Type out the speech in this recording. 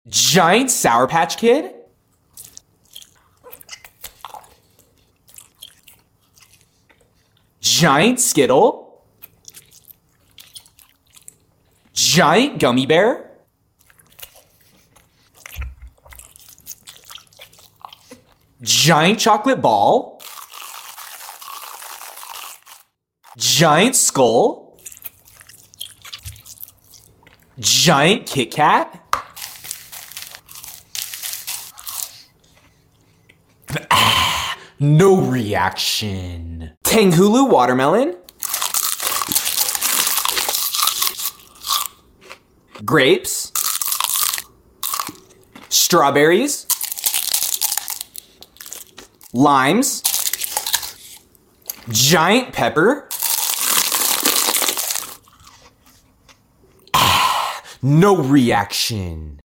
Giant Sour Patch Kid? Giant Skittle? Giant Gummy Bear? Giant Chocolate Ball? Giant Skull? Giant Kit Kat? No reaction. Tanghulu Watermelon? Grapes? Strawberries? Limes? Giant pepper? No reaction.